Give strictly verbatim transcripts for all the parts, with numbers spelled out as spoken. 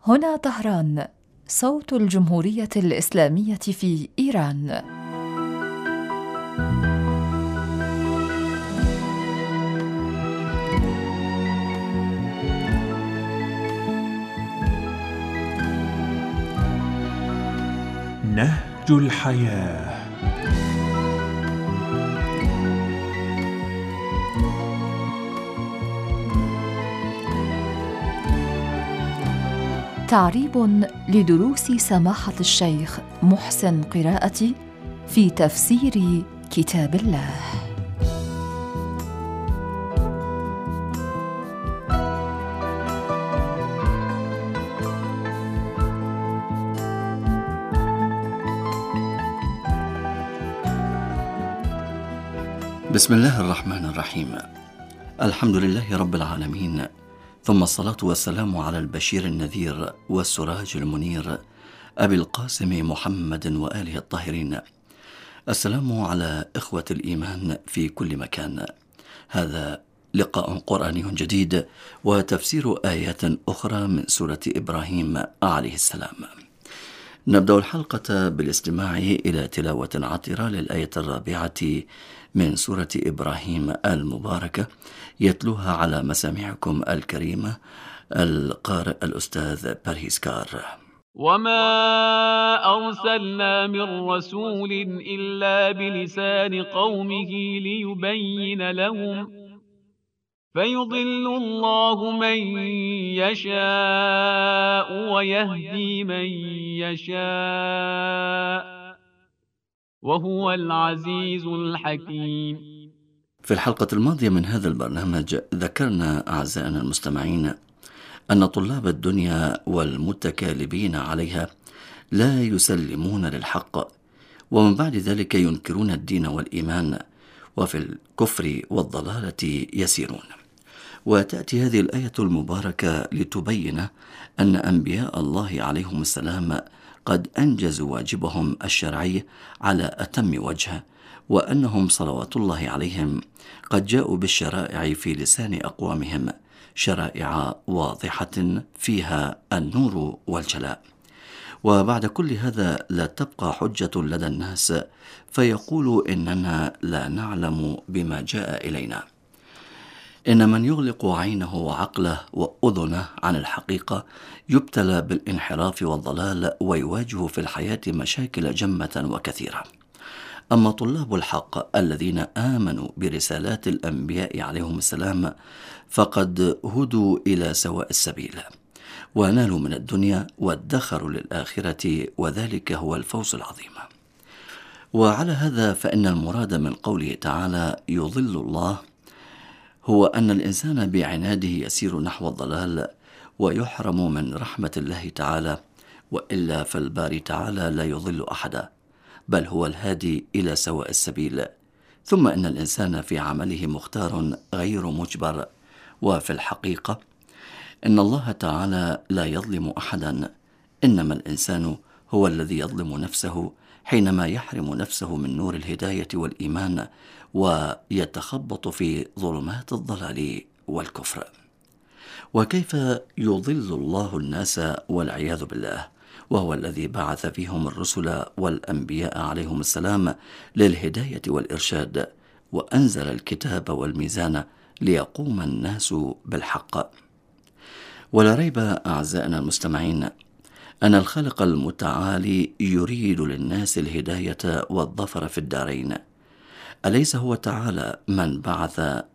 هنا طهران، صوت الجمهورية الإسلامية في إيران. نهج الحياة. تعريب لدروس سماحة الشيخ محسن قراءتي في تفسير كتاب الله. بسم الله الرحمن الرحيم. الحمد لله رب العالمين، ثم الصلاة والسلام على البشير النذير والسراج المنير أبي القاسم محمد وآله الطاهرين. السلام على إخوة الإيمان في كل مكان. هذا لقاء قرآني جديد وتفسير آيات أخرى من سورة إبراهيم عليه السلام. نبدأ الحلقة بالاستماع إلى تلاوة عطرة للآية الرابعة من سورة إبراهيم المباركة، يتلوها على مسامعكم الكريمة القارئ الأستاذ بارهيسكار. وما أرسلنا من رسول إلا بلسان قومه ليبين لهم فيضل الله من يشاء ويهدي من يشاء وهو العزيز الحكيم. في الحلقة الماضية من هذا البرنامج ذكرنا أعزائنا المستمعين أن طلاب الدنيا والمتكالبين عليها لا يسلمون للحق، ومن بعد ذلك ينكرون الدين والإيمان، وفي الكفر والضلالة يسيرون. وتأتي هذه الآية المباركة لتبين أن أنبياء الله عليهم السلام قد أنجزوا واجبهم الشرعي على أتم وجه، وأنهم صلوات الله عليهم قد جاءوا بالشرائع في لسان أقوامهم، شرائع واضحة فيها النور والجلاء. وبعد كل هذا لا تبقى حجة لدى الناس فيقولوا إننا لا نعلم بما جاء إلينا. إن من يغلق عينه وعقله وأذنه عن الحقيقة يبتلى بالانحراف والضلال ويواجه في الحياة مشاكل جمة وكثيرة. أما طلاب الحق الذين آمنوا برسالات الأنبياء عليهم السلام فقد هدوا إلى سواء السبيل ونالوا من الدنيا وادخروا للآخرة، وذلك هو الفوز العظيم. وعلى هذا فإن المراد من قوله تعالى يضل الله هو أن الإنسان بعناده يسير نحو الضلال ويحرم من رحمة الله تعالى، وإلا فالباري تعالى لا يضل أحدا، بل هو الهادي إلى سواء السبيل. ثم إن الإنسان في عمله مختار غير مجبر، وفي الحقيقة إن الله تعالى لا يظلم أحدا، إنما الإنسان هو الذي يظلم نفسه حينما يحرم نفسه من نور الهداية والإيمان ويتخبط في ظلمات الضلال والكفر. وكيف يضل الله الناس والعياذ بالله، وهو الذي بعث فيهم الرسل والأنبياء عليهم السلام للهداية والإرشاد، وأنزل الكتاب والميزان ليقوم الناس بالحق. ولا ريب أعزائنا المستمعين أن الخالق المتعالي يريد للناس الهداية والظفر في الدارين. أليس هو تعالى من بعث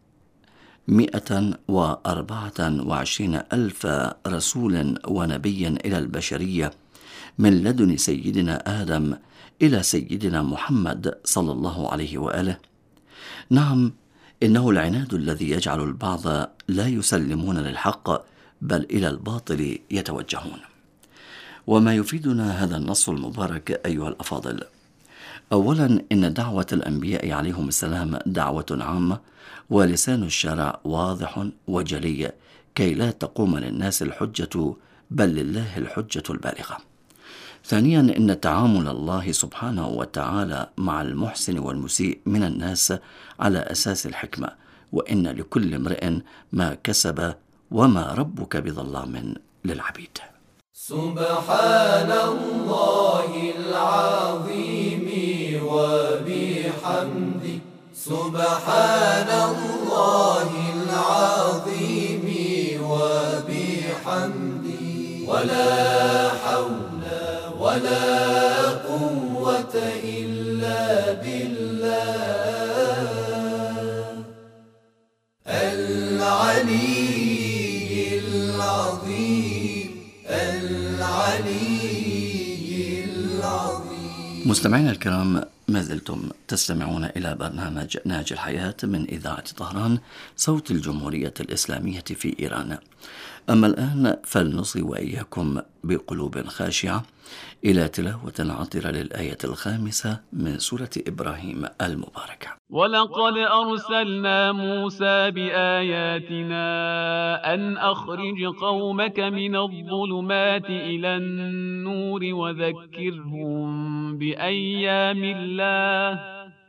مئة وأربعة وعشرين ألف رسول ونبي إلى البشرية من لدن سيدنا آدم إلى سيدنا محمد صلى الله عليه وآله؟ نعم، إنه العناد الذي يجعل البعض لا يسلمون للحق بل إلى الباطل يتوجهون. وما يفيدنا هذا النص المبارك أيها الأفاضل؟ أولا، إن دعوة الأنبياء عليهم السلام دعوة عامة، ولسان الشرع واضح وجلي كي لا تقوم للناس الحجة بل لله الحجة البالغة. ثانيا، إن تعامل الله سبحانه وتعالى مع المحسن والمسيء من الناس على أساس الحكمة، وإن لكل امرئ ما كسب وما ربك بظلام للعبيد. سبحان الله العظيم وبحمده سبحان الله العظيم وبحمده ولا حول ولا قوة إلا بالله العلي العظيم العلي العظيم. مستمعينا الكرام، ما زلتم تستمعون إلى برنامج نهج الحياة من إذاعة طهران صوت الجمهورية الإسلامية في إيران. أما الآن فلنصغي وإياكم بقلوب خاشعة إلى تلاوة عطرة للآية الخامسة من سورة إبراهيم المباركة. ولقد أرسلنا موسى بآياتنا أن أخرج قومك من الظلمات إلى النور وذكرهم بأيام الله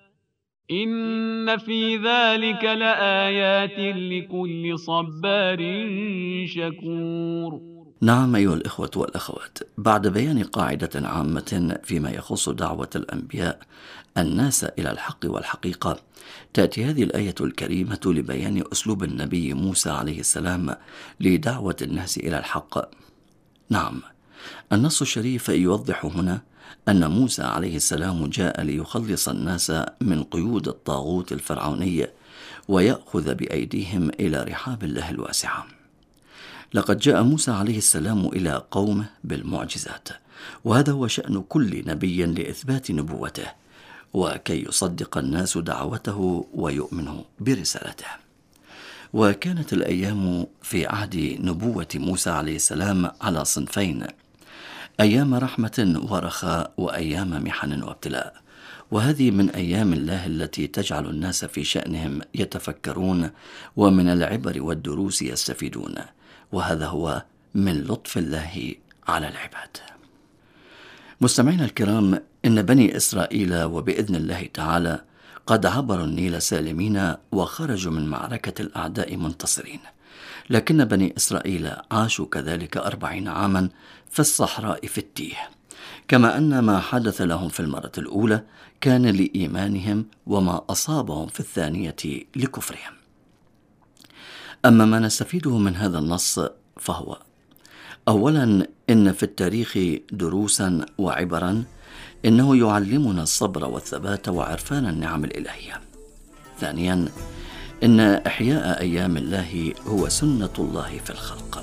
إن في ذلك لآيات لكل صبار شكور. نعم أيها الإخوة والأخوات، بعد بيان قاعدة عامة فيما يخص دعوة الأنبياء الناس إلى الحق والحقيقة، تأتي هذه الآية الكريمة لبيان أسلوب النبي موسى عليه السلام لدعوة الناس إلى الحق. نعم، النص الشريف يوضح هنا أن موسى عليه السلام جاء ليخلص الناس من قيود الطاغوت الفرعوني ويأخذ بأيديهم إلى رحاب الله الواسعة. لقد جاء موسى عليه السلام إلى قومه بالمعجزات، وهذا هو شأن كل نبي لإثبات نبوته وكي يصدق الناس دعوته ويؤمنوا برسالته. وكانت الأيام في عهد نبوة موسى عليه السلام على صنفين: أيام رحمة ورخاء وأيام محن وابتلاء، وهذه من أيام الله التي تجعل الناس في شأنهم يتفكرون ومن العبر والدروس يستفيدون، وهذا هو من لطف الله على العباد. مستمعينا الكرام، إن بني إسرائيل وبإذن الله تعالى قد عبروا النيل سالمين وخرجوا من معركة الأعداء منتصرين، لكن بني إسرائيل عاشوا كذلك أربعين عاما في الصحراء في التيه، كما أن ما حدث لهم في المرة الأولى كان لإيمانهم وما أصابهم في الثانية لكفرهم. أما ما نستفيده من هذا النص فهو: أولا، إن في التاريخ دروسا وعبرا، إنه يعلمنا الصبر والثبات وعرفان النعم الإلهية. ثانيا، إن إحياء أيام الله هو سنة الله في الخلق.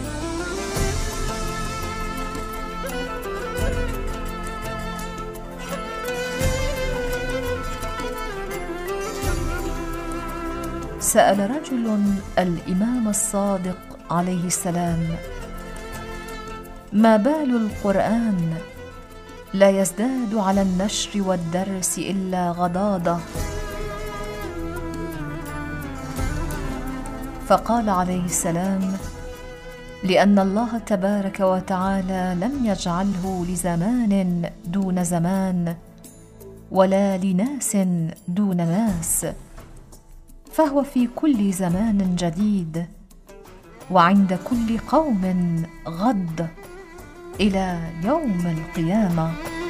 سأل رجل الإمام الصادق عليه السلام: ما بال القرآن لا يزداد على النشر والدرس إلا غضاضة؟ فقال عليه السلام: لأن الله تبارك وتعالى لم يجعله لزمان دون زمان ولا لناس دون ناس، فهو في كل زمان جديد وعند كل قوم غد إلى يوم القيامة.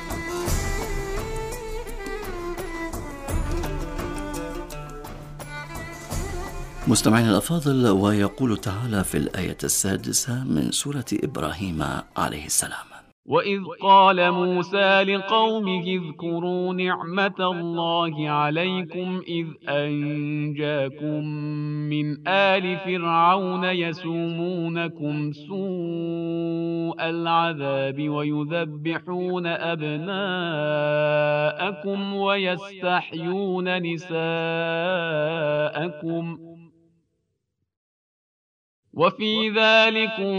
مستمعين الأفاضل، ويقول تعالى في الآية السادسة من سورة إبراهيم عليه السلام: وإذ قال موسى لقومه اذكروا نعمة الله عليكم إذ أنجاكم من آل فرعون يسومونكم سوء العذاب ويذبحون أبناءكم ويستحيون نساءكم وفي ذلكم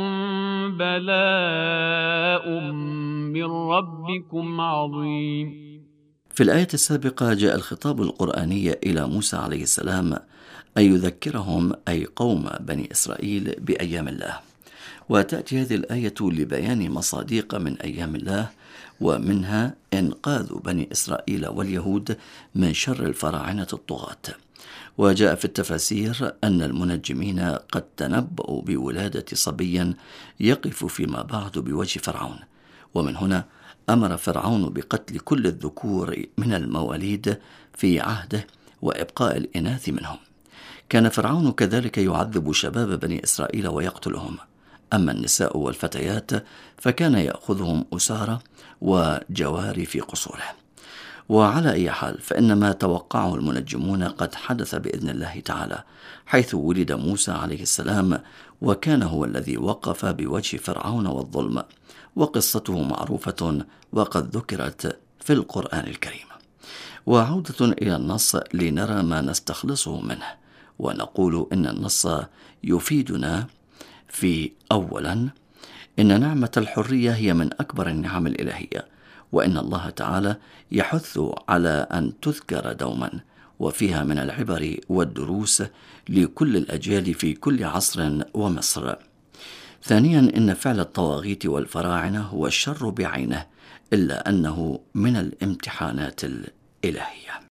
بلاء من ربكم عظيم. في الآية السابقة جاء الخطاب القرآني إلى موسى عليه السلام أن يذكرهم أي قوم بني إسرائيل بأيام الله، وتأتي هذه الآية لبيان مصادق من أيام الله، ومنها إنقاذ بني إسرائيل واليهود من شر الفراعنة الطغاة، وجاء في التفاسير أن المنجمين قد تنبؤوا بولادة صبي يقف فيما بعد بوجه فرعون، ومن هنا أمر فرعون بقتل كل الذكور من المواليد في عهده وإبقاء الإناث منهم. كان فرعون كذلك يعذب شباب بني إسرائيل ويقتلهم، أما النساء والفتيات فكان يأخذهم أسارى وجواري في قصوره. وعلى أي حال فإن ما توقعه المنجمون قد حدث بإذن الله تعالى، حيث ولد موسى عليه السلام وكان هو الذي وقف بوجه فرعون والظلم، وقصته معروفة وقد ذكرت في القرآن الكريم. وعودة إلى النص لنرى ما نستخلصه منه، ونقول إن النص يفيدنا في أولا إن نعمة الحرية هي من أكبر النعم الإلهية، وإن الله تعالى يحث على أن تذكر دوما، وفيها من العبر والدروس لكل الأجيال في كل عصر ومصر. ثانيا إن فعل الطواغيت والفراعنة هو الشر بعينه، إلا أنه من الامتحانات الإلهية.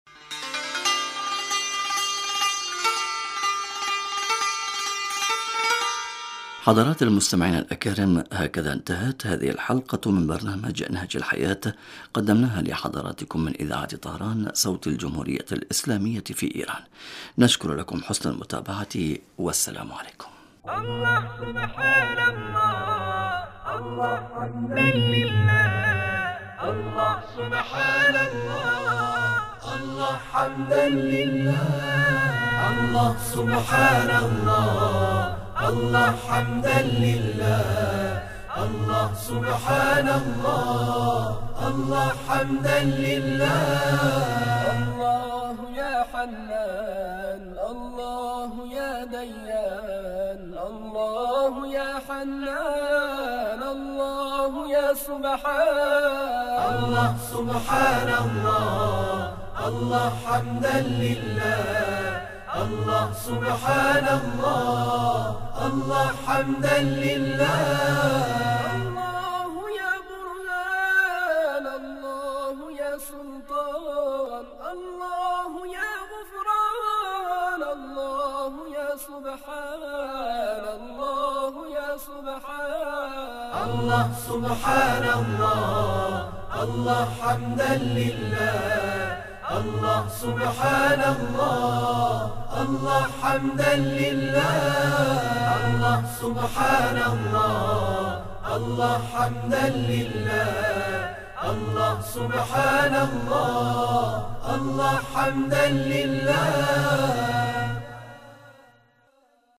حضرات المستمعين الأكارم، هكذا انتهت هذه الحلقة من برنامج نهج الحياة، قدمناها لحضراتكم من إذاعة طهران صوت الجمهورية الإسلامية في إيران. نشكر لكم حسن المتابعة، والسلام عليكم. الله سبحان الله، الله حمدا لله، الله سبحان الله، الله حمدا لله، الله سبحان الله، الله حمدا لله، الله سبحان الله، الله حمدا لله. الله يا حنان، الله يا ديان، الله يا حنان، الله يا سبحان، الله سبحان الله، الله حمدا لله، الله سبحان الله، الله حمدا لله. الله يا برهان، الله يا سلطان، الله يا غفران، الله يا سبحان، الله يا سبحان، الله سبحان الله، الله حمدا لله، الله سبحان الله، الله حمدا لله. الله سبحان الله، الله حمدا لله، الله سبحان الله، الله حمدا لله.